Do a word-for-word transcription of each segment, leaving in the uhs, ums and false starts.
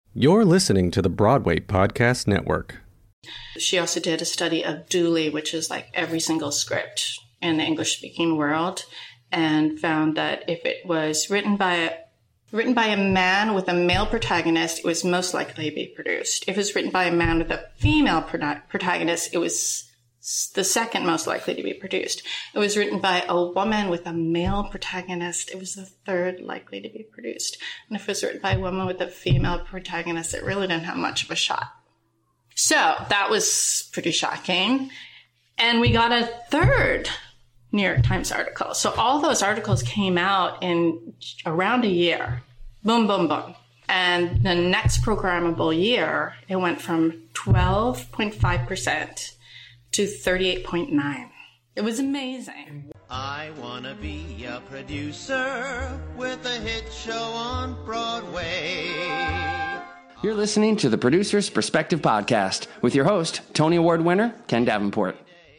You're listening to the Broadway Podcast Network. She also did a study of Dooley, which is like every single script in the English-speaking world, and found that if it was written by a, written by a man with a male protagonist, it was most likely to be produced. If it was written by a man with a female prota- protagonist, it was the second most likely to be produced. It was written by a woman with a male protagonist, it was the third likely to be produced. And if it was written by a woman with a female protagonist, it really didn't have much of a shot. So that was pretty shocking. And we got a third New York Times article. So all those articles came out in around a year. Boom, boom, boom. And the next programmable year, it went from twelve point five percent to thirty-eight point nine. It was amazing. I want to be a producer with a hit show on Broadway. You're listening to the Producer's Perspective Podcast with your host, Tony Award winner, Ken Davenport.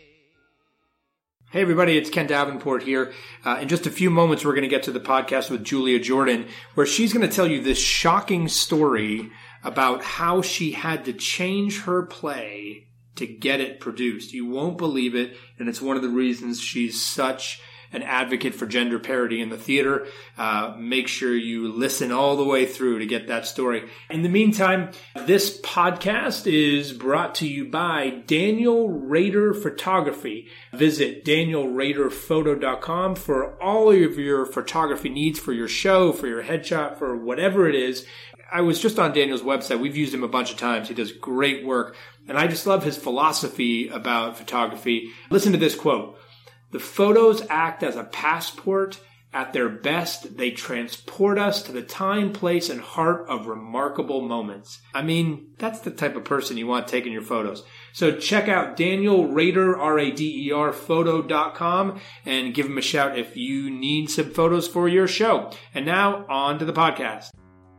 Hey everybody, it's Ken Davenport here. Uh, in just a few moments, we're going to get to the podcast with Julia Jordan, where she's going to tell you this shocking story about how she had to change her play to get it produced. You won't believe it, and it's one of the reasons she's such an advocate for gender parity in the theater. Uh, make sure you listen all the way through to get that story. In the meantime, this podcast is brought to you by Daniel Rader Photography. Visit daniel rader photo dot com for all of your photography needs for your show, for your headshot, for whatever it is. I was just on Daniel's website. We've used him a bunch of times. He does great work. And I just love his philosophy about photography. Listen to this quote. "The photos act as a passport. At their best, they transport us to the time, place, and heart of remarkable moments." I mean, that's the type of person you want taking your photos. So check out Daniel Rader, R A D E R, photo dot com, and give him a shout if you need some photos for your show. And now, on to the podcast.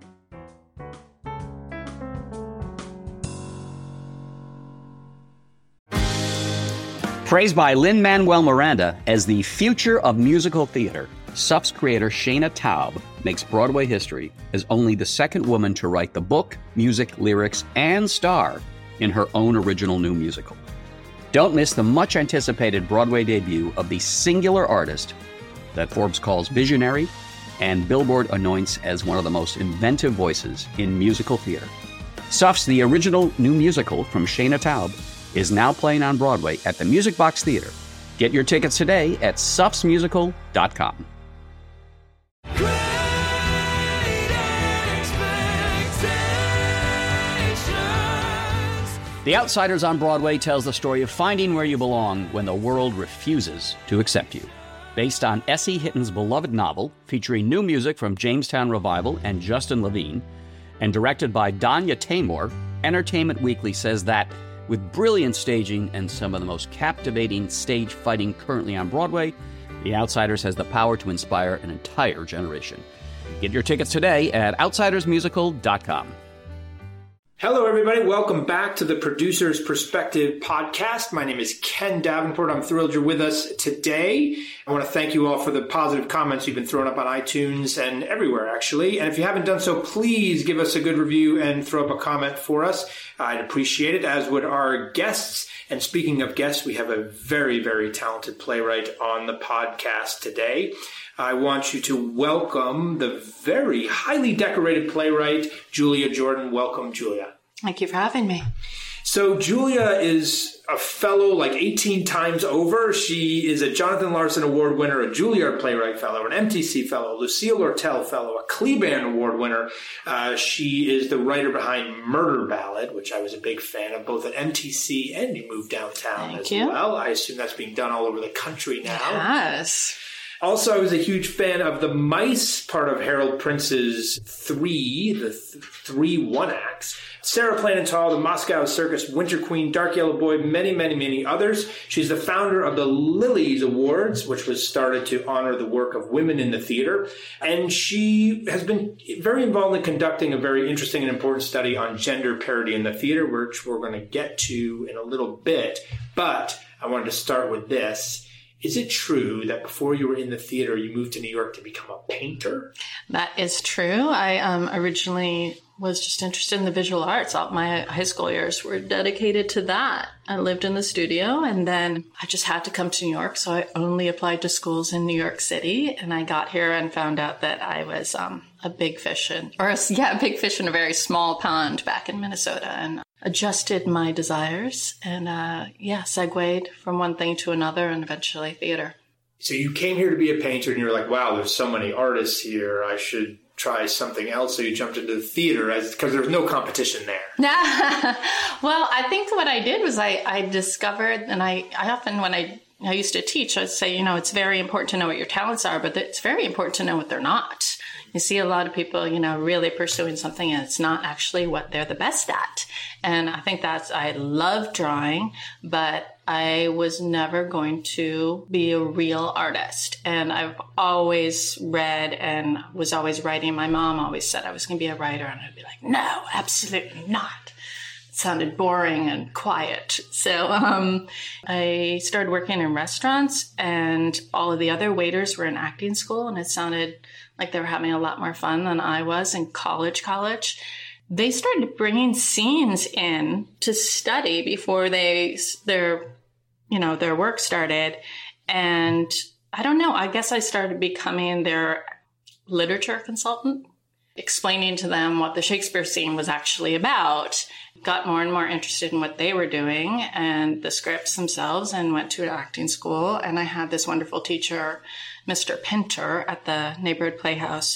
Praised by Lin-Manuel Miranda as the future of musical theater, S U F's creator Shana Taub makes Broadway history as only the second woman to write the book, music, lyrics, and star in her own original new musical. Don't miss the much-anticipated Broadway debut of the singular artist that Forbes calls visionary and Billboard anoints as one of the most inventive voices in musical theater. S U F's The Original New Musical from Shana Taub is now playing on Broadway at the Music Box Theater. Get your tickets today at sufs musical dot com. The Outsiders on Broadway tells the story of finding where you belong when the world refuses to accept you. Based on S E. Hitton's beloved novel, featuring new music from Jamestown Revival and Justin Levine, and directed by Danya Taymor, Entertainment Weekly says that with brilliant staging and some of the most captivating stage fighting currently on Broadway, The Outsiders has the power to inspire an entire generation. Get your tickets today at outsiders musical dot com. Hello, everybody. Welcome back to the Producer's Perspective Podcast. My name is Ken Davenport. I'm thrilled you're with us today. I want to thank you all for the positive comments you've been throwing up on iTunes and everywhere, actually. And if you haven't done so, please give us a good review and throw up a comment for us. I'd appreciate it, as would our guests. And speaking of guests, we have a very, very talented playwright on the podcast today. I want you to welcome the very highly decorated playwright, Julia Jordan. Welcome, Julia. Thank you for having me. So Julia is a fellow like eighteen times over. She is a Jonathan Larson Award winner, a Juilliard Playwright Fellow, an M T C Fellow, Lucille Lortel Fellow, a Kleban Award winner. Uh, she is the writer behind Murder Ballad, which I was a big fan of, both at M T C and You Move Downtown Thank as you. well. I assume that's being done all over the country now. Yes. Also, I was a huge fan of the Mice part of Harold Prince's Three, the th- three one-acts. Sarah Planentall, the Moscow Circus, Winter Queen, Dark Yellow Boy, many, many, many others. She's the founder of the Lilies Awards, which was started to honor the work of women in the theater. And she has been very involved in conducting a very interesting and important study on gender parity in the theater, which we're going to get to in a little bit. But I wanted to start with this. Is it true that before you were in the theater, you moved to New York to become a painter? That is true. I um, originally was just interested in the visual arts. All my high school years were dedicated to that. I lived in the studio, and then I just had to come to New York, so I only applied to schools in New York City. And I got here and found out that I was um, a big fish in, or a, yeah, a big fish in a very small pond back in Minnesota, and adjusted my desires, and uh, yeah, segued from one thing to another, and eventually theater. So you came here to be a painter, and you were like, "Wow, there's so many artists here. I should try something else." So you jumped into the theater as because there was no competition there. Well, I think what I did was I, I discovered, and I, I often, when I, I used to teach, I'd say, you know, it's very important to know what your talents are, but it's very important to know what they're not. You see a lot of people, you know, really pursuing something and it's not actually what they're the best at. And I think that's, I love drawing, but I was never going to be a real artist. And I've always read and was always writing. My mom always said I was going to be a writer, and I'd be like, no, absolutely not. It sounded boring and quiet. So um, I started working in restaurants, and all of the other waiters were in acting school, and it sounded like they were having a lot more fun than I was in college, college. They started bringing scenes in to study before they, their, you know, their work started. And I don't know, I guess I started becoming their literature consultant, explaining to them what the Shakespeare scene was actually about, got more and more interested in what they were doing and the scripts themselves, and went to an acting school. And I had this wonderful teacher, Mister Pinter, at the neighborhood playhouse,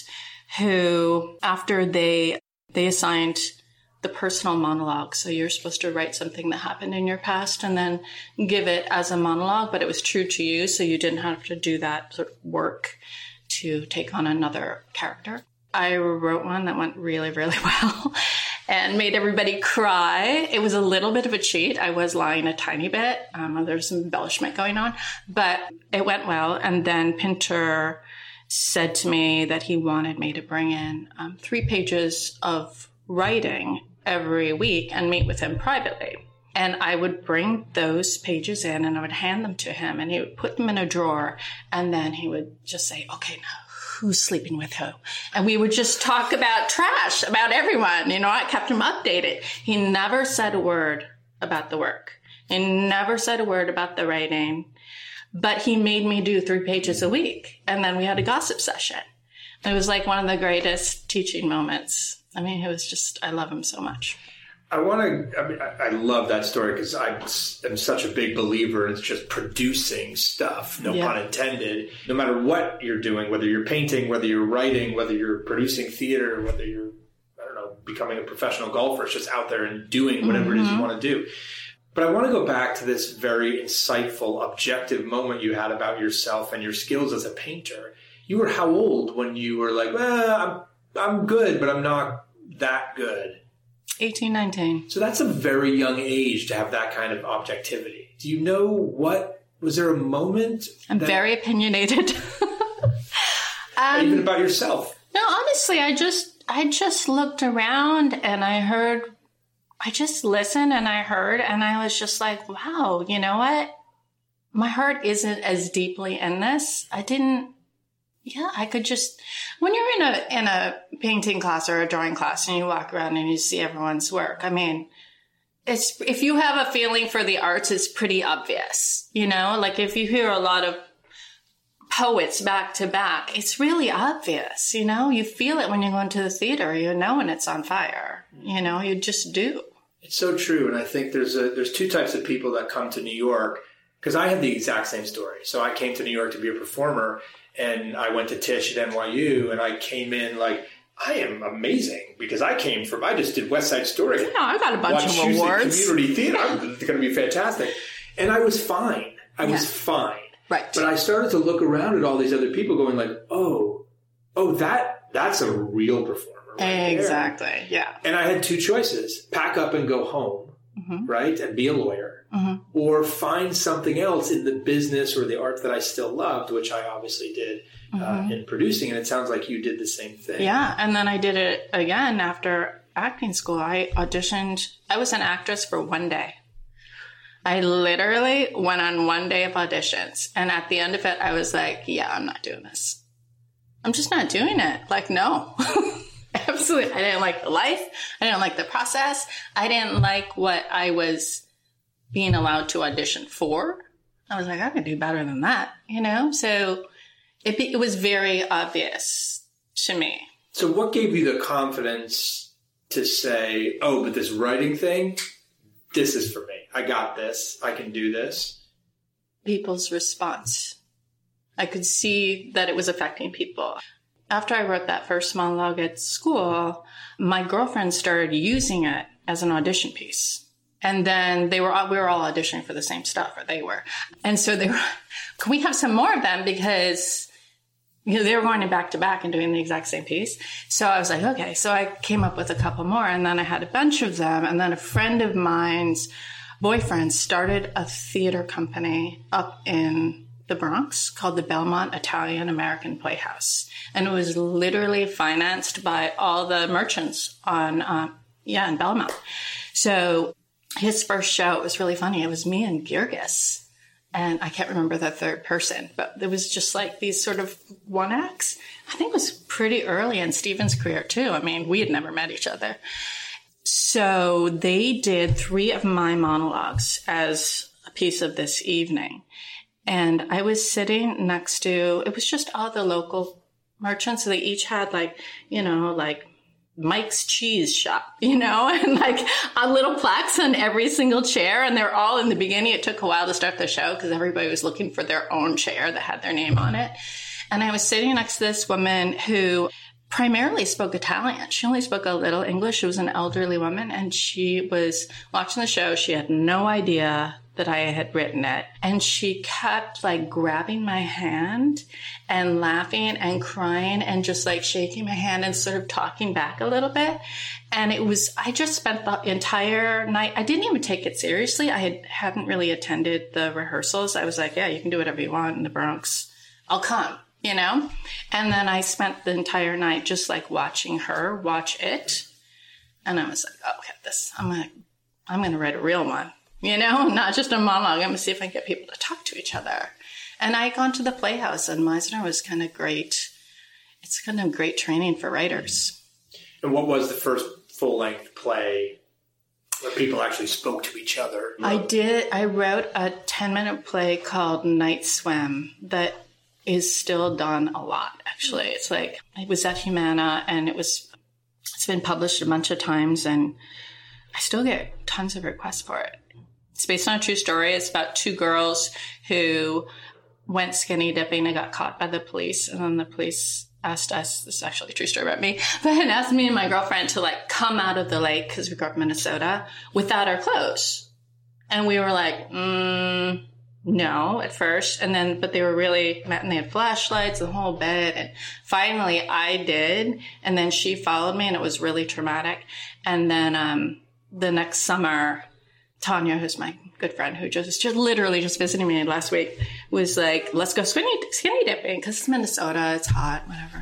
who after they they assigned the personal monologue. So you're supposed to write something that happened in your past and then give it as a monologue, but it was true to you, so you didn't have to do that sort of work to take on another character. I wrote one that went really, really well and made everybody cry. It was a little bit of a cheat. I was lying a tiny bit. Um, there was some embellishment going on, but it went well. And then Pinter said to me that he wanted me to bring in um, three pages of writing every week and meet with him privately. And I would bring those pages in and I would hand them to him, and he would put them in a drawer, and then he would just say, okay, now who's sleeping with who? And we would just talk about trash, about everyone. You know, I kept him updated. He never said a word about the work. He never said a word about the writing, but he made me do three pages a week. And then we had a gossip session. It was like one of the greatest teaching moments. I mean, it was just, I love him so much. I want to, I mean, I love that story because I am such a big believer in just producing stuff, no yeah. pun intended. No matter what you're doing, whether you're painting, whether you're writing, whether you're producing theater, whether you're, I don't know, becoming a professional golfer, it's just out there and doing whatever mm-hmm. it is you want to do. But I want to go back to this very insightful, objective moment you had about yourself and your skills as a painter. You were how old when you were like, well, I'm, I'm good, but I'm not that good? eighteen, nineteen. So that's a very young age to have that kind of objectivity. Do you know what, was there a moment? I'm that, very opinionated. um, even about yourself? No, honestly, I just, I just looked around and I heard, I just listened and I heard, and I was just like, wow, you know what? My heart isn't as deeply in this. I didn't, Yeah, I could just, when you're in a in a painting class or a drawing class and you walk around and you see everyone's work, I mean, it's if you have a feeling for the arts, it's pretty obvious, you know? Like if you hear a lot of poets back to back, it's really obvious, you know? You feel it when you go into the theater, you know when it's on fire, you know? You just do. It's so true, and I think there's a there's two types of people that come to New York, because I had the exact same story. So I came to New York to be a performer, and I went to Tisch at N Y U, and I came in like, I am amazing because I came from, I just did West Side Story. Yeah, I got a bunch of awards. Community theater. I'm going to be fantastic. And I was fine. I yeah. was fine. Right. But I started to look around at all these other people going like, oh, oh, that that's a real performer. Right exactly. There. Yeah. And I had two choices: pack up and go home, mm-hmm. right, and be a lawyer, mm-hmm. or find something else in the business or the art that I still loved, which I obviously did mm-hmm. uh, in producing. And it sounds like you did the same thing. Yeah. And then I did it again after acting school. I auditioned. I was an actress for one day. I literally went on one day of auditions. And at the end of it, I was like, yeah, I'm not doing this. I'm just not doing it. Like, no. Absolutely. I didn't like the life. I didn't like the process. I didn't like what I was being allowed to audition for. I was like, I can do better than that, you know? So it, it was very obvious to me. So what gave you the confidence to say, oh, but this writing thing, this is for me. I got this. I can do this. People's response. I could see that it was affecting people. After I wrote that first monologue at school, my girlfriend started using it as an audition piece. And then they were all, we were all auditioning for the same stuff, or they were. And so they were, can we have some more of them? Because, you know, they were going back to back and doing the exact same piece. So I was like, okay. So I came up with a couple more, and then I had a bunch of them. And then a friend of mine's boyfriend started a theater company up in the Bronx called the Belmont Italian American Playhouse. And it was literally financed by all the merchants on, uh, yeah, in Belmont. So his first show, it was really funny. It was me and Girgis. And I can't remember the third person, but it was just like these sort of one acts. I think it was pretty early in Stephen's career too. I mean, we had never met each other. So they did three of my monologues as a piece of this evening. And I was sitting next to, it was just all the local merchants. So they each had like, you know, like Mike's Cheese Shop, you know, and like a little plaques on every single chair. And they're all in the beginning. It took a while to start the show because everybody was looking for their own chair that had their name on it. And I was sitting next to this woman who primarily spoke Italian. She only spoke a little English. She was an elderly woman, and she was watching the show. She had no idea that I had written it. And she kept like grabbing my hand and laughing and crying and just like shaking my hand and sort of talking back a little bit. And it was, I just spent the entire night, I didn't even take it seriously. I had, hadn't really attended the rehearsals. I was like, yeah, you can do whatever you want in the Bronx. I'll come, you know? And then I spent the entire night just like watching her watch it. And I was like, oh, okay, this, I'm going to, I'm going to write a real one. You know, not just a monologue. I'm going to see if I can get people to talk to each other. And I had gone to the Playhouse, and Meisner was kind of great. It's kind of great training for writers. And what was the first full-length play where people actually spoke to each other? I did. I wrote a ten-minute play called Night Swim that is still done a lot, actually. It's like, it was at Humana, and it was, it's been published a bunch of times, and I still get tons of requests for it. It's based on a true story. It's about two girls who went skinny dipping and got caught by the police. And then the police asked us, this is actually a true story about me, but it asked me and my girlfriend to like come out of the lake, because we grew up in Minnesota, without our clothes. And we were like, mm, no, at first. And then, but they were really, and they had flashlights, the whole bed. And finally I did. And then she followed me, and it was really traumatic. And then um, the next summer, Tanya, who's my good friend, who just, just literally just visited me last week, was like, let's go skinny, skinny dipping, because it's Minnesota, it's hot, whatever.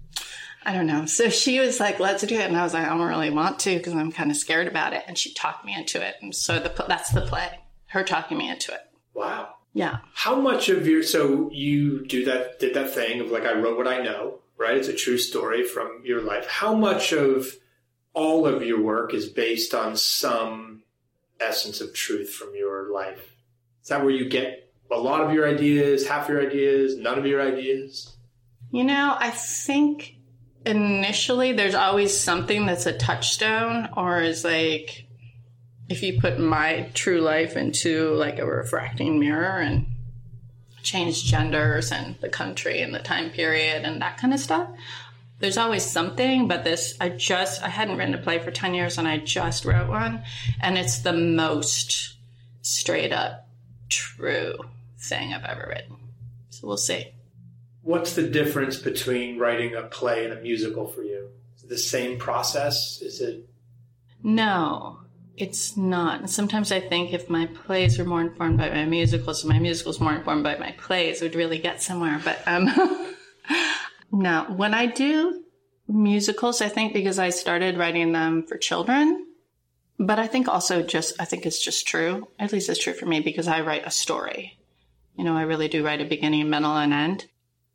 I don't know. So she was like, let's do it. And I was like, I don't really want to, because I'm kind of scared about it. And she talked me into it. And so the, that's the play, her talking me into it. Wow. Yeah. How much of your, so you do that, did that thing of like, I wrote what I know, right? It's a true story from your life. How much of all of your work is based on some essence of truth from your life? Is that where you get a lot of your ideas, half your ideas, none of your ideas? You know, I think initially there's always something that's a touchstone, or is like, if you put my true life into like a refracting mirror and change genders and the country and the time period and that kind of stuff, there's always something. But this, I just, I hadn't written a play for ten years, and I just wrote one, and it's the most straight up true thing I've ever written. So we'll see. What's the difference between writing a play and a musical for you? Is it the same process? Is it? No, it's not. And sometimes I think if my plays were more informed by my musicals, and my musicals more informed by my plays, it would really get somewhere. But um no, when I do musicals, I think because I started writing them for children, but I think also just, I think it's just true. At least it's true for me, because I write a story. You know, I really do write a beginning, middle, and end.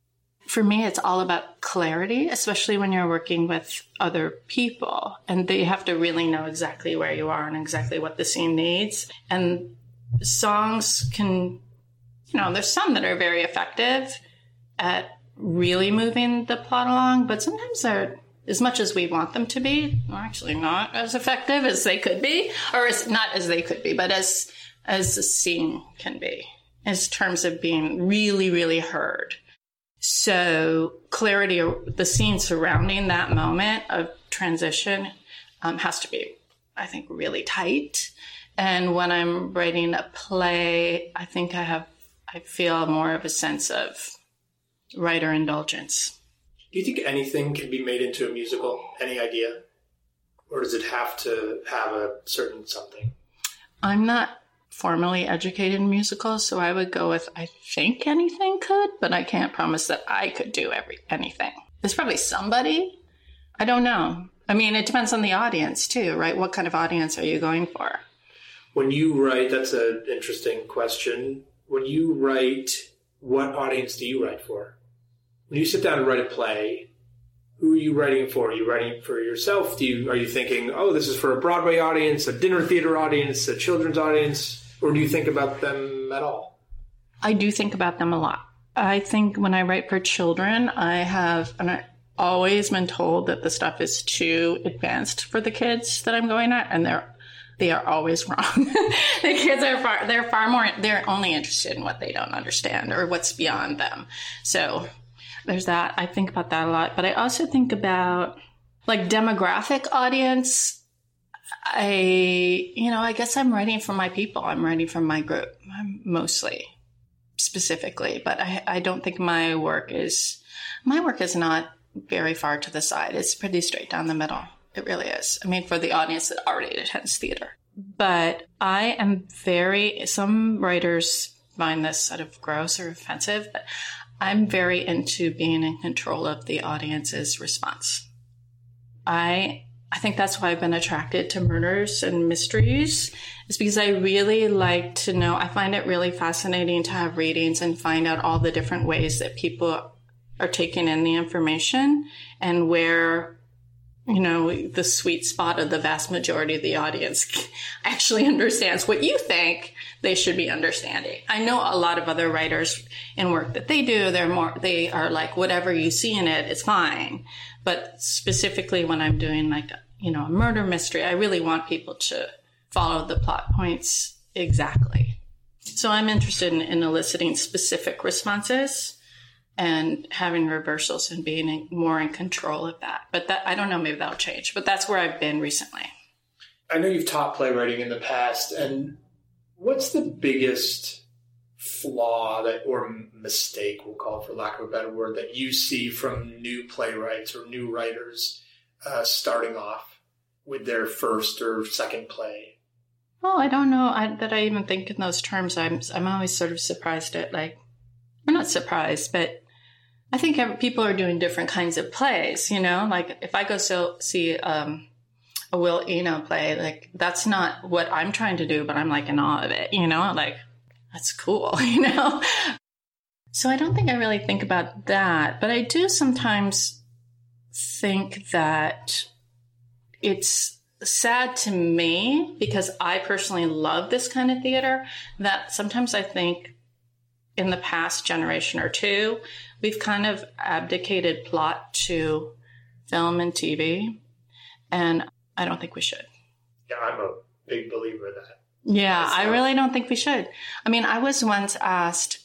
for me, it's all about clarity, especially when you're working with other people. And they have to really know exactly where you are and exactly what the scene needs. And songs can, you know, there's some that are very effective at really moving the plot along, but sometimes they're, as much as we want them to be, they're actually not as effective as they could be, or as, not as they could be, but as, as the scene can be, in terms of being really, really heard. So clarity, the scene surrounding that moment of transition um, has to be, I think, really tight. And when I'm writing a play, I think I have, I feel more of a sense of writer indulgence. Do you think anything can be made into a musical? Any idea? Or does it have to have a certain something? I'm not formally educated in musicals, so I would go with, I think anything could, but I can't promise that I could do every anything. There's probably somebody. I don't know. I mean, it depends on the audience too, right? What kind of audience are you going for? When you write, that's an interesting question. When you write, what audience do you write for? When you sit down and write a play, who are you writing it for? Are you writing it for yourself? Do you, are you thinking, oh, this is for a Broadway audience, a dinner theater audience, a children's audience? Or do you think about them at all? I do think about them a lot. I think when I write for children, I have and I always been told that the stuff is too advanced for the kids that I'm going at, and they're they are always wrong. The kids are far they're far more they're only interested in what they don't understand or what's beyond them. So there's that. I think about that a lot. But I also think about like demographic audience. I, you know, I guess I'm writing for my people. I'm writing for my group, mostly, specifically. But I, I don't think my work is, my work is not very far to the side. It's pretty straight down the middle. It really is. I mean, for the audience that already attends theater. But I am very, some writers find this sort of gross or offensive, but I'm very into being in control of the audience's response. I I think that's why I've been attracted to murders and mysteries, is because I really like to know, I find it really fascinating to have readings and find out all the different ways that people are taking in the information and where, you know, the sweet spot of the vast majority of the audience actually understands what you think they should be understanding. I know a lot of other writers in work that they do, they're more, they are like, whatever you see in it, it's fine. But specifically when I'm doing like, you know, a murder mystery, I really want people to follow the plot points exactly. So I'm interested in, in eliciting specific responses and having reversals and being in, more in control of that. But that, I don't know, maybe that'll change. But that's where I've been recently. I know you've taught playwriting in the past, and what's the biggest flaw that, or mistake, we'll call it for lack of a better word, that you see from new playwrights or new writers uh, starting off with their first or second play? Oh, I don't know I, that I even think in those terms. I'm I'm always sort of surprised at, like, I'm not surprised, but I think every, people are doing different kinds of plays, you know? Like, if I go so, see um, a Will Eno play, like, that's not what I'm trying to do, but I'm, like, in awe of it, you know? Like, that's cool, you know? So I don't think I really think about that, but I do sometimes think that it's sad to me, because I personally love this kind of theater, that sometimes I think in the past generation or two, we've kind of abdicated plot to film and T V, and I don't think we should. Yeah, I'm a big believer in that. Yeah, I really don't think we should. I mean, I was once asked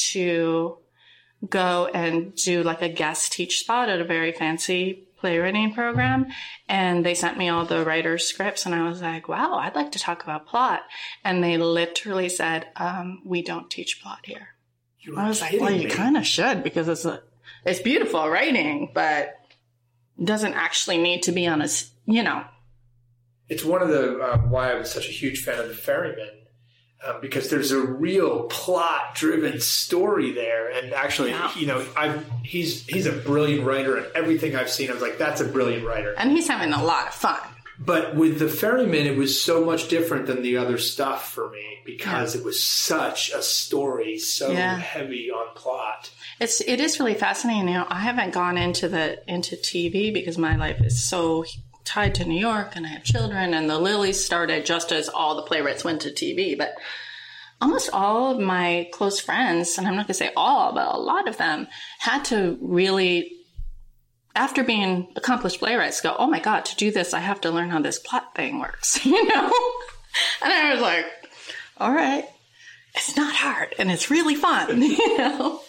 to go and do like a guest teach spot at a very fancy playwriting program, and they sent me all the writer's scripts, and I was like, wow, I'd like to talk about plot. And they literally said, um, we don't teach plot here. I was like, well, you kind of should, because it's a, it's beautiful writing, but it doesn't actually need to be on a, you know. It's one of the, uh, why I was such a huge fan of The Ferryman, um, because there's a real plot-driven story there. And actually, yeah. you know, I've, he's he's a brilliant writer, and everything I've seen, I was like, that's a brilliant writer. And he's having a lot of fun. But with The Ferryman, it was so much different than the other stuff for me, because yeah. it was such a story, so yeah. heavy on plot. It's it is really fascinating. You know, I haven't gone into the into T V because my life is so tied to New York, and I have children. And the Lilies started just as all the playwrights went to T V. But almost all of my close friends, and I'm not going to say all, but a lot of them had to really, after being accomplished playwrights, go, oh my God, to do this, I have to learn how this plot thing works, you know? And I was like, all right, it's not hard and it's really fun, you know?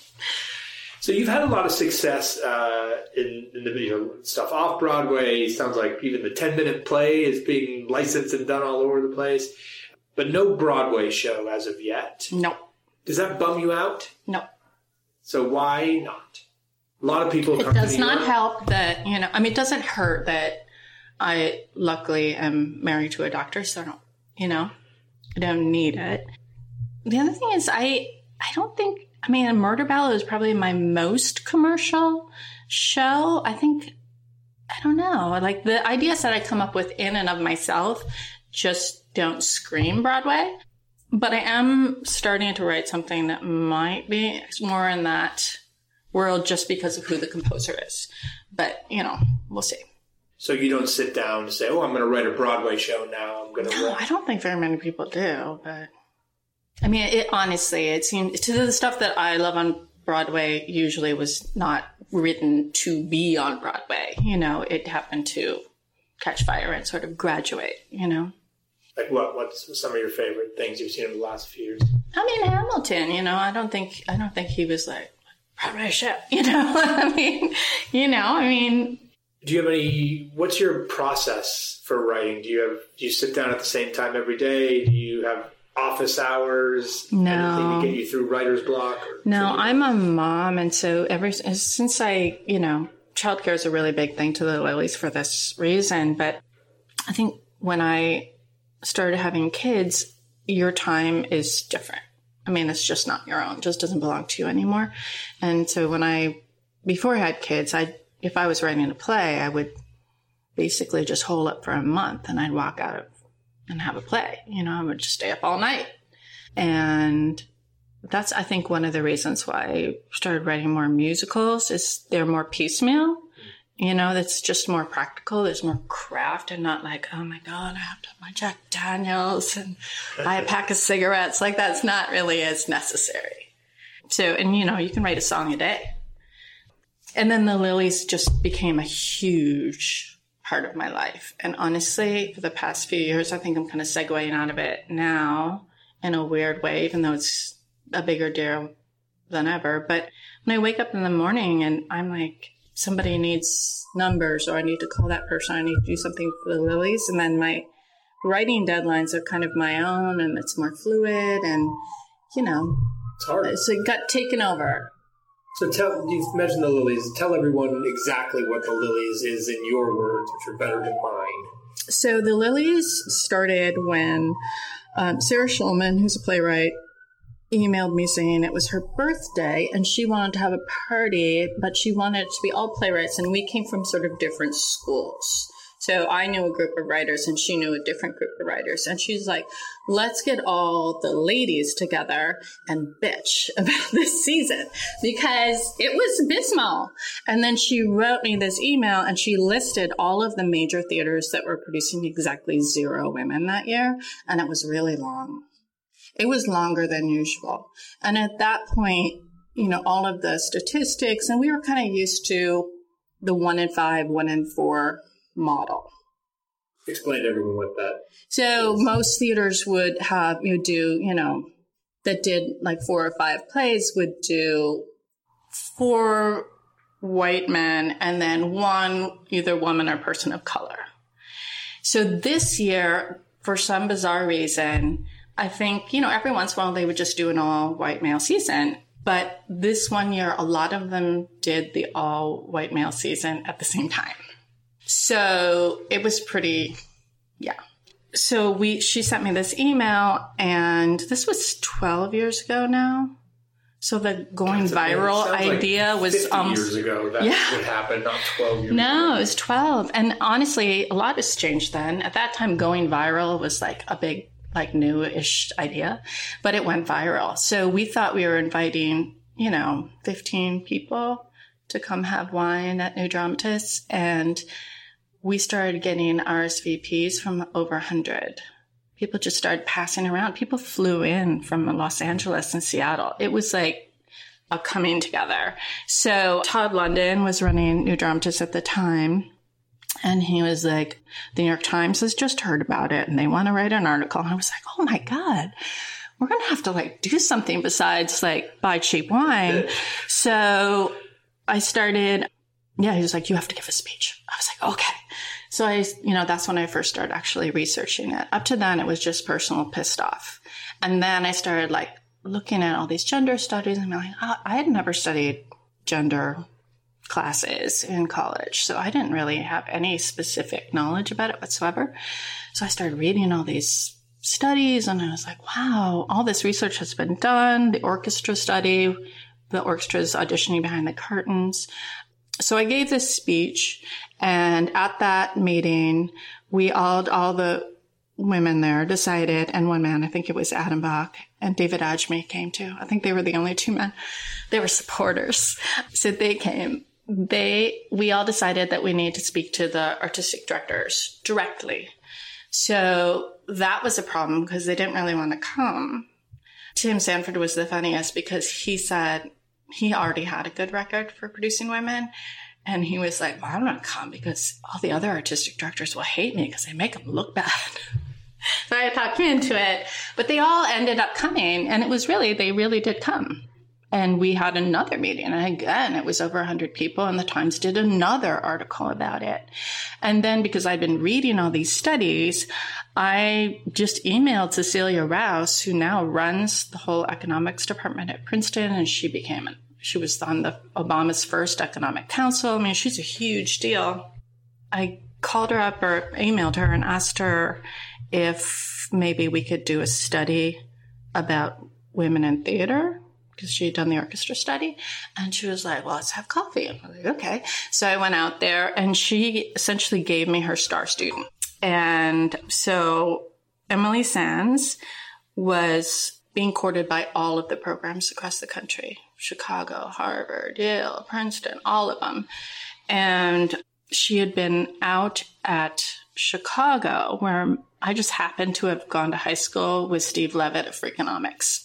So you've had a lot of success uh, in, in the video stuff off Broadway. It sounds like even the ten-minute play is being licensed and done all over the place. But no Broadway show as of yet. No. Does that bum you out? No. So why not? A lot of people come It does to New not York. help that, you know, I mean, it doesn't hurt that I luckily am married to a doctor, so I don't, you know, I don't need it. The other thing is I, I don't think, I mean, Murder Ballad is probably my most commercial show. I think, I don't know, like the ideas that I come up with in and of myself just don't scream Broadway. But I am starting to write something that might be more in that world just because of who the composer is. But, you know, we'll see. So you don't sit down and say, oh, I'm going to write a Broadway show now. I'm going to No, I don't think very many people do. But, I mean, it honestly, it seems to the stuff that I love on Broadway usually was not written to be on Broadway. You know, it happened to catch fire and sort of graduate, you know. Like what? What's some of your favorite things you've seen in the last few years? I mean, Hamilton, you know, I don't think, I don't think he was like, Broadway show, you know, I mean, you know, I mean. Do you have any, what's your process for writing? Do you have, do you sit down at the same time every day? Do you have office hours? No. Anything to get you through writer's block? Or No, I'm a mom. And so ever since I, you know, childcare is a really big thing to the Lilies for this reason. But I think when I started having kids, your time is different. I mean, it's just not your own. It just doesn't belong to you anymore. And so when I, before I had kids, I, if I was writing a play, I would basically just hole up for a month and I'd walk out of and have a play. You know, I would just stay up all night. And that's, I think, one of the reasons why I started writing more musicals is they're more piecemeal. You know, that's just more practical. There's more craft and not like, oh my God, I have to have my Jack Daniels and buy a pack of cigarettes. Like that's not really as necessary. So, and you know, you can write a song a day. And then the Lilies just became a huge part of my life. And honestly, for the past few years, I think I'm kind of segueing out of it now in a weird way, even though it's a bigger deal than ever. But when I wake up in the morning and I'm like, somebody needs numbers or I need to call that person, I need to do something for the Lilies. And then my writing deadlines are kind of my own and it's more fluid and, you know, it's hard. So it got taken over. So tell, you've mentioned the Lilies. Tell everyone exactly what the Lilies is in your words, which are better than mine. So the Lilies started when um, Sarah Schulman, who's a playwright, emailed me saying it was her birthday and she wanted to have a party, but she wanted it to be all playwrights. And we came from sort of different schools. So I knew a group of writers and she knew a different group of writers. And she's like, let's get all the ladies together and bitch about this season because it was abysmal. And then she wrote me this email and she listed all of the major theaters that were producing exactly zero women that year. And it was really long. It was longer than usual. And at that point, you know, all of the statistics, and we were kind of used to the one in five, one in four model. Explain to everyone what that So is. Most theaters would have, you do, you know, that did like four or five plays would do four white men and then one either woman or person of color. So this year, for some bizarre reason, I think, you know, every once in a while they would just do an all white male season. But this one year, a lot of them did the all white male season at the same time. So it was pretty, yeah. So we, she sent me this email and this was twelve years ago now. So the going That's viral idea like was fifty almost years ago that yeah. would happen, not twelve years No, ago. it was twelve. And honestly, a lot has changed then. At that time, going viral was like a big, like new-ish idea, but it went viral. So we thought we were inviting, you know, fifteen people to come have wine at New Dramatists. And we started getting R S V Ps from over one hundred. People just started passing around. People flew in from Los Angeles and Seattle. It was like a coming together. So Todd London was running New Dramatists at the time. And he was like, the New York Times has just heard about it and they want to write an article. And I was like, oh my God, we're going to have to like do something besides like buy cheap wine. So I started, yeah, he was like, you have to give a speech. I was like, okay. So I, you know, that's when I first started actually researching it. Up to then, it was just personal pissed off. And then I started like looking at all these gender studies and I'm like, oh, I had never studied gender classes in college. So I didn't really have any specific knowledge about it whatsoever. So I started reading all these studies and I was like, wow, all this research has been done. The orchestra study, the orchestra's auditioning behind the curtains. So I gave this speech, and at that meeting, we all, all the women there decided, and one man, I think it was Adam Bach, and David Ajmi came too. I think they were the only two men. They were supporters. So they came. They, we all decided that we need to speak to the artistic directors directly. So that was a problem because they didn't really want to come. Tim Sanford was the funniest because he said he already had a good record for producing women. And he was like, well, I'm not going to come because all the other artistic directors will hate me because they make them look bad. So I talked him into it. But they all ended up coming. And it was really, they really did come. And we had another meeting. And again, it was over one hundred people. And the Times did another article about it. And then because I'd been reading all these studies, I just emailed Cecilia Rouse, who now runs the whole economics department at Princeton. And she became, she was on the Obama's first economic council. I mean, she's a huge deal. I called her up or emailed her and asked her if maybe we could do a study about women in theater, because she had done the orchestra study. And she was like, well, let's have coffee. I was like, okay. So I went out there and she essentially gave me her star student. And so Emily Sands was being courted by all of the programs across the country, Chicago, Harvard, Yale, Princeton, all of them. And she had been out at Chicago, where I just happened to have gone to high school with Steve Levitt of Freakonomics.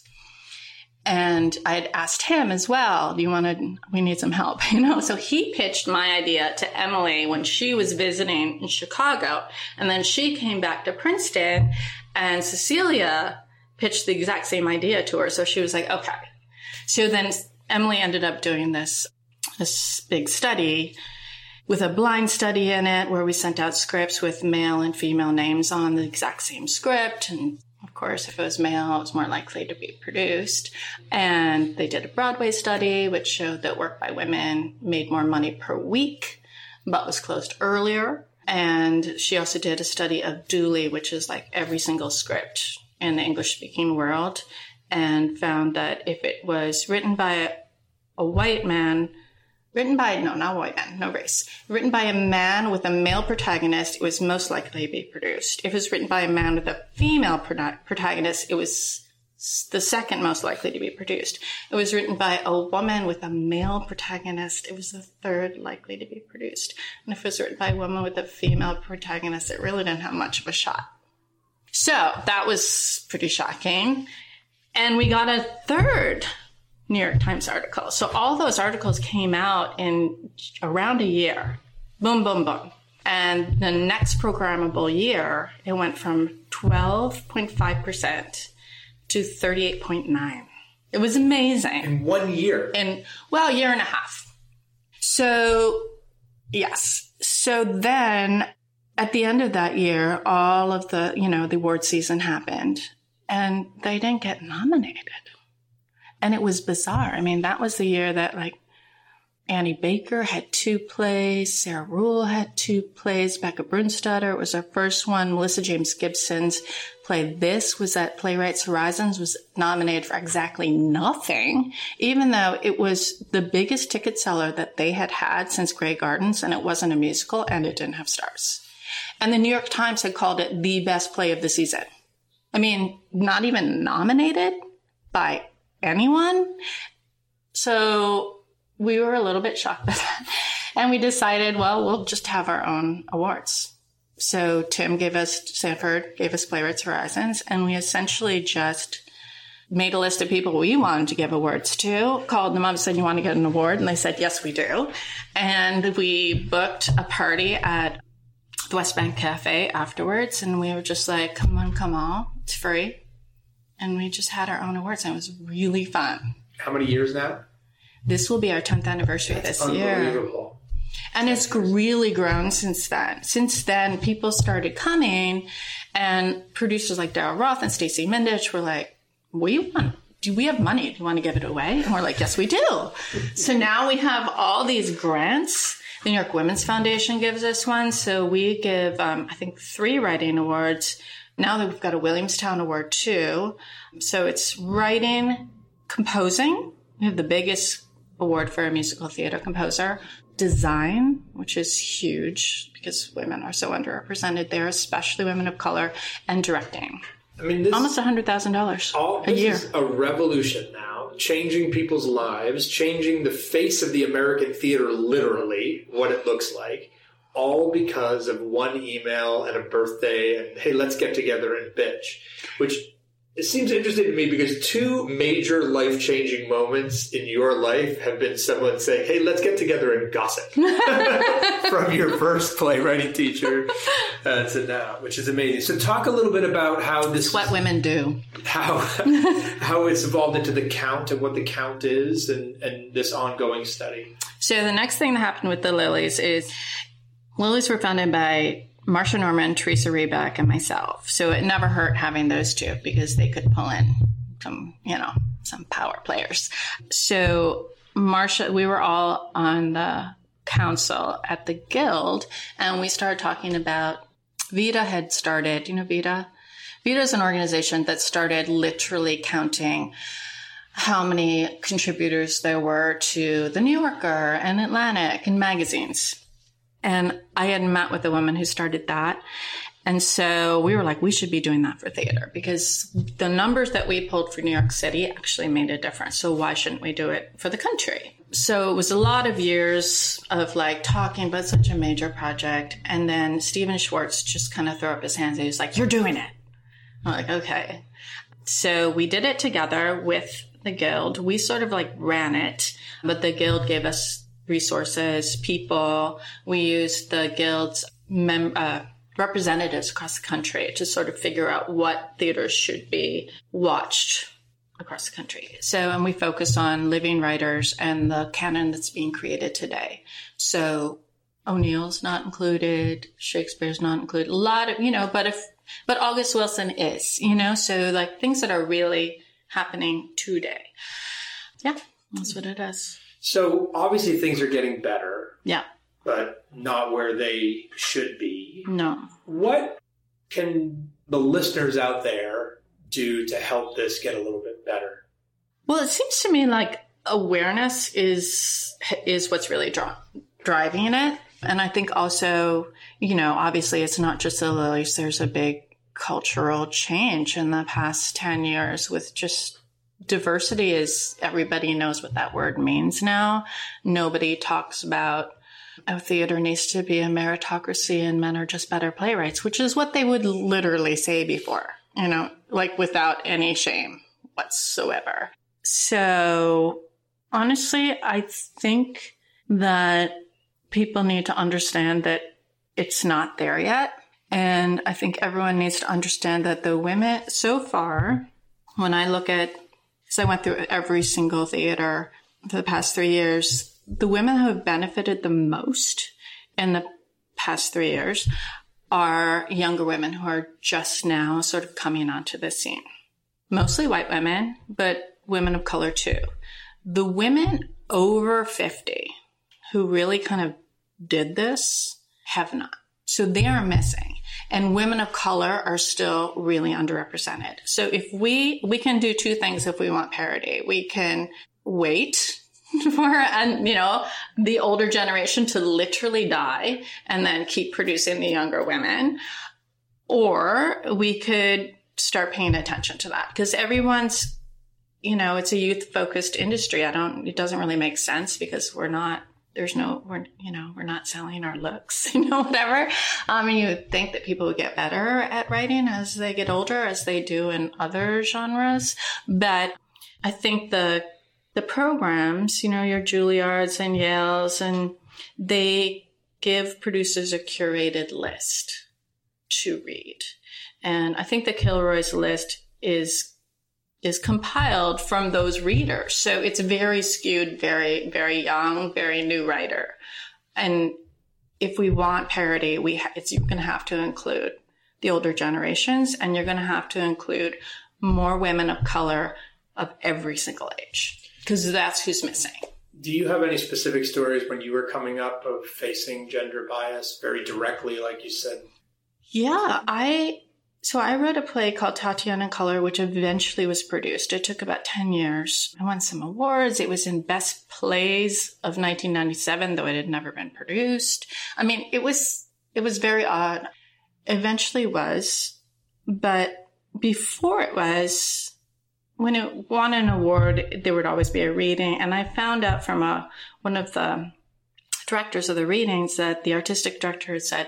And I had asked him as well, do you want to, we need some help, you know? So he pitched my idea to Emily when she was visiting in Chicago. And then she came back to Princeton and Cecilia pitched the exact same idea to her. So she was like, okay. So then Emily ended up doing this, this big study with a blind study in it where we sent out scripts with male and female names on the exact same script. And of course, if it was male, it was more likely to be produced. And they did a Broadway study, which showed that work by women made more money per week, but was closed earlier. And she also did a study of Dooley, which is like every single script in the English-speaking world, and found that if it was written by a, a white man, written by, no, not a white man, no race, written by a man with a male protagonist, it was most likely to be produced. If it was written by a man with a female pro- protagonist, it was the second most likely to be produced. It was written by a woman with a male protagonist, it was the third likely to be produced. And if it was written by a woman with a female protagonist, it really didn't have much of a shot. So that was pretty shocking. And we got a third New York Times article. So all those articles came out in around a year. Boom, boom, boom. And the next programmable year, it went from twelve point five percent to thirty-eight point nine. It was amazing. In one year? In, well, a year and a half. So, yes. So then at the end of that year, all of the, you know, the award season happened and they didn't get nominated. And it was bizarre. I mean, that was the year that like Annie Baker had two plays, Sarah Ruhl had two plays, Becca Brunstadter was her first one, Melissa James Gibson's play This was at Playwrights Horizons, was nominated for exactly nothing, even though it was the biggest ticket seller that they had had since Grey Gardens, and it wasn't a musical, and it didn't have stars. And the New York Times had called it the best play of the season. I mean, not even nominated by anyone. So we were a little bit shocked by that. And we decided, well, we'll just have our own awards. So Tim gave us, Sanford gave us Playwrights Horizons, and we essentially just made a list of people we wanted to give awards to, called them up and said, you want to get an award? And they said, yes, we do. And we booked a party at the West Bank Cafe afterwards, and we were just like, come on, come on, it's free. And we just had our own awards, and it was really fun. How many years now? This will be our tenth anniversary That's this year. Unbelievable. And it's really grown since then. Since then, people started coming, and producers like Daryl Roth and Stacey Mindich were like, we want, do we have money? Do you want to give it away? And we're like, yes, we do. So now we have all these grants. The New York Women's Foundation gives us one. So we give, um, I think, three writing awards. Now that we've got a Williamstown Award too. So it's writing, composing. We have the biggest award for a musical theater composer. Design, which is huge because women are so underrepresented there, especially women of color, and directing. I mean, this, almost one hundred thousand dollars a this year. Is a revolution now, changing people's lives, changing the face of the American theater, literally, what it looks like, all because of one email and a birthday and, hey, let's get together and bitch, which it seems interesting to me because two major life-changing moments in your life have been someone saying, hey, let's get together and gossip from your first playwriting teacher uh, to now, which is amazing. So talk a little bit about how this... It's what women do. How how it's evolved into the Count and what the Count is and, and this ongoing study. So the next thing that happened with the Lilies is Lilies were founded by Marsha Norman, Teresa Rebeck, and myself. So it never hurt having those two because they could pull in some, you know, some power players. So Marsha, we were all on the council at the Guild, and we started talking about, Vita had started, you know Vita? Vita is an organization that started literally counting how many contributors there were to The New Yorker and Atlantic and magazines. And I had met with the woman who started that. And so we were like, we should be doing that for theater because the numbers that we pulled for New York City actually made a difference. So why shouldn't we do it for the country? So it was a lot of years of like talking about such a major project. And then Stephen Schwartz just kind of threw up his hands and he was like, you're doing it. I'm like, okay. So we did it together with the Guild. We sort of like ran it, but the Guild gave us resources, people. We used the Guild's mem- uh, representatives across the country to sort of figure out what theaters should be watched across the country. So, and we focus on living writers and the canon that's being created today. So O'Neill's not included, Shakespeare's not included, a lot of, you know, but if, but August Wilson is, you know, so like things that are really happening today. Yeah, that's what it is. So obviously things are getting better. Yeah. But not where they should be. No. What can the listeners out there do to help this get a little bit better? Well, it seems to me like awareness is is what's really draw, driving it. And I think also, you know, obviously it's not just the Lilies. There's a big cultural change in the past ten years with just diversity is, everybody knows what that word means now. Nobody talks about, oh, theater needs to be a meritocracy and men are just better playwrights, which is what they would literally say before, you know, like without any shame whatsoever. So honestly, I think that people need to understand that it's not there yet. And I think everyone needs to understand that the women, so far, when I look at, so I went through every single theater for the past three years, the women who have benefited the most in the past three years are younger women who are just now sort of coming onto the scene. Mostly white women, but women of color too. The women over fifty who really kind of did this have not. So they are missing. And women of color are still really underrepresented. So if we, we can do two things if we want parity. We can wait for, and you know, the older generation to literally die and then keep producing the younger women. Or we could start paying attention to that because everyone's, you know, it's a youth-focused industry. I don't, it doesn't really make sense because we're not, there's no, we're, you know, we're not selling our looks, you know, whatever. I mean, you would think that people would get better at writing as they get older, as they do in other genres. But I think the, the programs, you know, your Juilliards and Yales, and they give producers a curated list to read. And I think the Kilroy's list is is compiled from those readers. So it's very skewed, very, very young, very new writer. And if we want parity, we ha- it's, you're going to have to include the older generations, and you're going to have to include more women of color of every single age, because that's who's missing. Do you have any specific stories when you were coming up of facing gender bias very directly, like you said? Yeah, I... So I wrote a play called Tatiana in Color, which eventually was produced. It took about ten years. I won some awards. It was in Best Plays of nineteen ninety-seven, though it had never been produced. I mean, it was, it was very odd. Eventually was, but before it was, when it won an award, there would always be a reading. And I found out from a, one of the directors of the readings that the artistic director had said,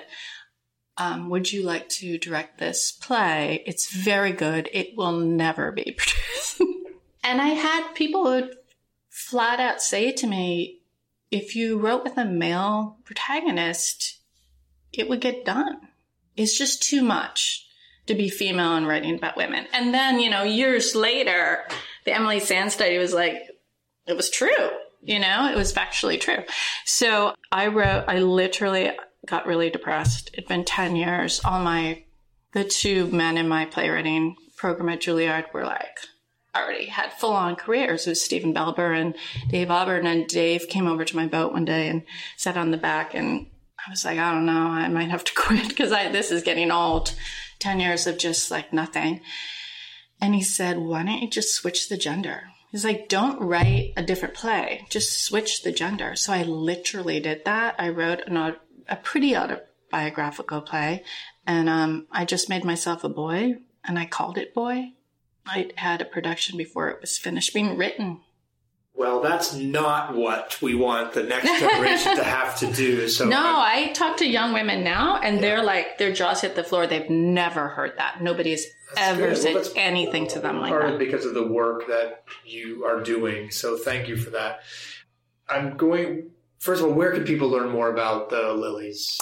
Um, would you like to direct this play? It's very good. It will never be produced. And I had people who would flat out say to me, if you wrote with a male protagonist, it would get done. It's just too much to be female and writing about women. And then, you know, years later, the Emily Sand study was like, it was true. You know, it was factually true. So I wrote, I literally got really depressed. It'd been ten years. All my, the two men in my playwriting program at Juilliard were like, already had full on careers. It was Stephen Belber and Dave Auburn. And Dave came over to my boat one day and sat on the back. And I was like, I don't know, I might have to quit because I, this is getting old. ten years of just like nothing. And he said, why don't you just switch the gender? He's like, don't write a different play. Just switch the gender. So I literally did that. I wrote an a pretty autobiographical play. And um, I just made myself a boy, and I called it Boy. I had a production before it was finished being written. Well, that's not what we want the next generation to have to do. So no, I, I talk to young women now, and yeah. they're like, their jaws hit the floor. They've never heard that. Nobody's that's ever good. said well, anything to them like that. Partly because of the work that you are doing. So thank you for that. I'm going... First of all, where can people learn more about the Lilies?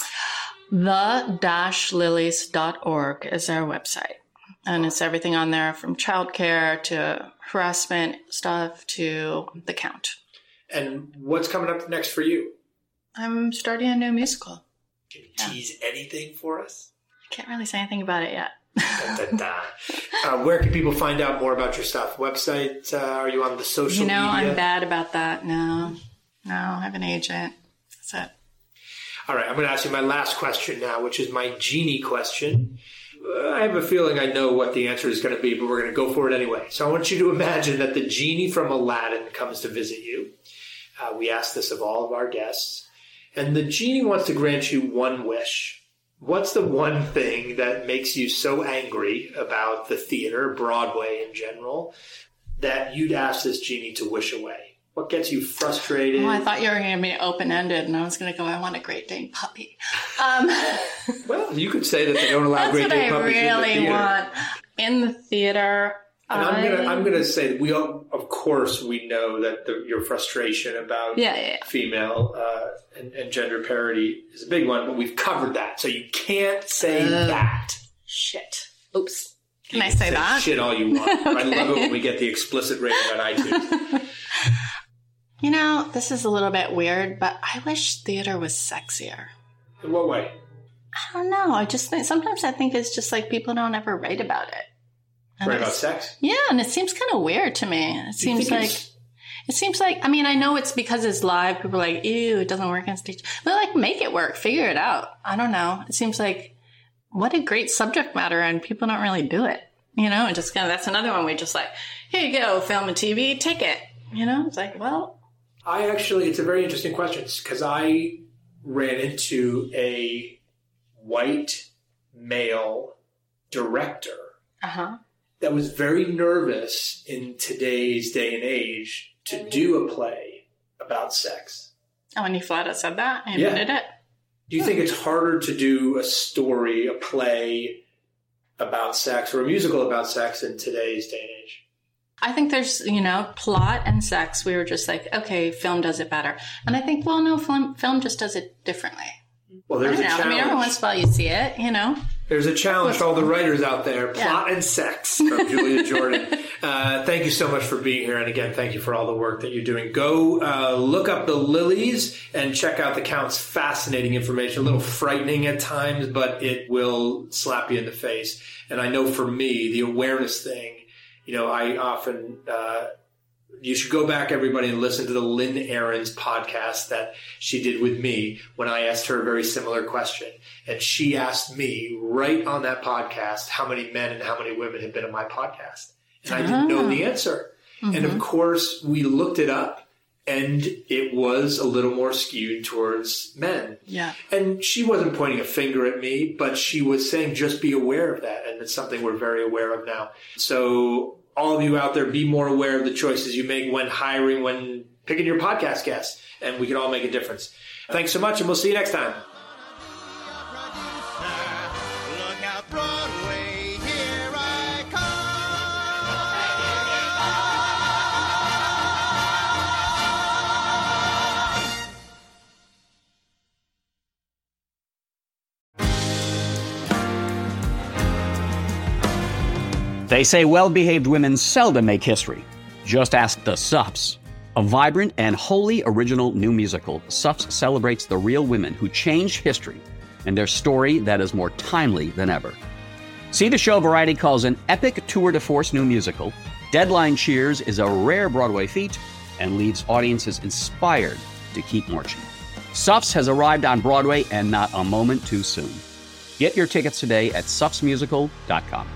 the dash lilies dot org is our website. And it's everything on there from childcare to harassment stuff to The Count. And what's coming up next for you? I'm starting a new musical. Can you yeah. tease anything for us? I can't really say anything about it yet. da, da, da. Uh, where can people find out more about your stuff? Website? Uh, are you on the social you know, media? I'm bad about that. No. No, I have an agent. That's it. All right, I'm going to ask you my last question now, which is my genie question. Uh, I have a feeling I know what the answer is going to be, but we're going to go for it anyway. So I want you to imagine that the genie from Aladdin comes to visit you. Uh, we ask this of all of our guests. And the genie wants to grant you one wish. What's the one thing that makes you so angry about the theater, Broadway in general, that you'd ask this genie to wish away? What gets you frustrated? Oh, I thought you were going to be open-ended, and I was going to go, I want a Great Dane puppy. Um, well, you could say that they don't allow Great Dane puppies really in the theater. Want. In the theater, and I... I'm going to I'm going to say that we all, of course, we know that the, your frustration about yeah, yeah, yeah. female uh, and, and gender parity is a big one, but we've covered that, so you can't say uh, that. Shit. Oops. Can you I can say, say that? Shit all you want. Okay. I love it when we get the explicit rating on iTunes. You know, this is a little bit weird, but I wish theater was sexier. In what way? I don't know. I just think sometimes I think it's just like people don't ever write about it. And write about sex? Yeah, and it seems kind of weird to me. It seems like it seems like I mean I know it's because it's live. People are like, ew, it doesn't work on stage. But like, make it work, figure it out. I don't know. It seems like what a great subject matter, and people don't really do it. You know, and just kind of that's another one we just like, here you go, film and T V, take it. You know, it's like, well. I actually, it's a very interesting question because I ran into a white male director uh-huh. that was very nervous in today's day and age to do a play about sex. Oh, and you flat out said that? I Yeah. admitted it. Do you think it's harder to do a story, a play about sex or a musical about sex in today's day and age? I think there's, you know, plot and sex. We were just like, okay, film does it better. And I think, well, no, film, film just does it differently. Well, I there's don't a know. I challenge. mean, every once in a while you see it, you know. There's a challenge to all the writers out there. Plot Yeah. and Sex from Julia Jordan. Uh, thank you so much for being here. And again, thank you for all the work that you're doing. Go uh, look up the Lilies and check out the Count's fascinating information. A little frightening at times, but it will slap you in the face. And I know for me, the awareness thing, you know, I often... Uh, You should go back, everybody, and listen to the Lynn Ahrens podcast that she did with me when I asked her a very similar question. And she asked me right on that podcast how many men and how many women had been on my podcast. And I didn't know the answer. Mm-hmm. And of course, we looked it up, and it was a little more skewed towards men. Yeah. And she wasn't pointing a finger at me, but she was saying just be aware of that. And it's something we're very aware of now. So... all of you out there, be more aware of the choices you make when hiring, when picking your podcast guests, and we can all make a difference. Thanks so much, and we'll see you next time. Look out, Broadway, here I They say well-behaved women seldom make history. Just ask the Suffs. A vibrant and wholly original new musical, Suffs celebrates the real women who changed history and their story that is more timely than ever. See the show Variety calls an epic tour de force new musical. Deadline cheers is a rare Broadway feat and leaves audiences inspired to keep marching. Suffs has arrived on Broadway and not a moment too soon. Get your tickets today at suffs musical dot com.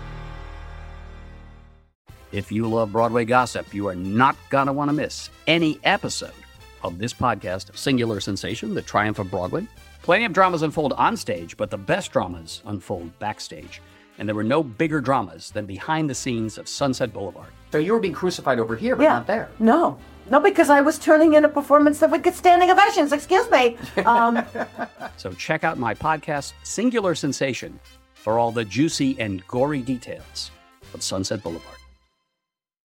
If you love Broadway gossip, you are not going to want to miss any episode of this podcast, Singular Sensation, The Triumph of Broadway. Plenty of dramas unfold on stage, but the best dramas unfold backstage. And there were no bigger dramas than behind the scenes of Sunset Boulevard. So you were being crucified over here, but Yeah. not there. No. No, because I was turning in a performance that would get standing ovations. Excuse me. Um, So check out my podcast, Singular Sensation, for all the juicy and gory details of Sunset Boulevard.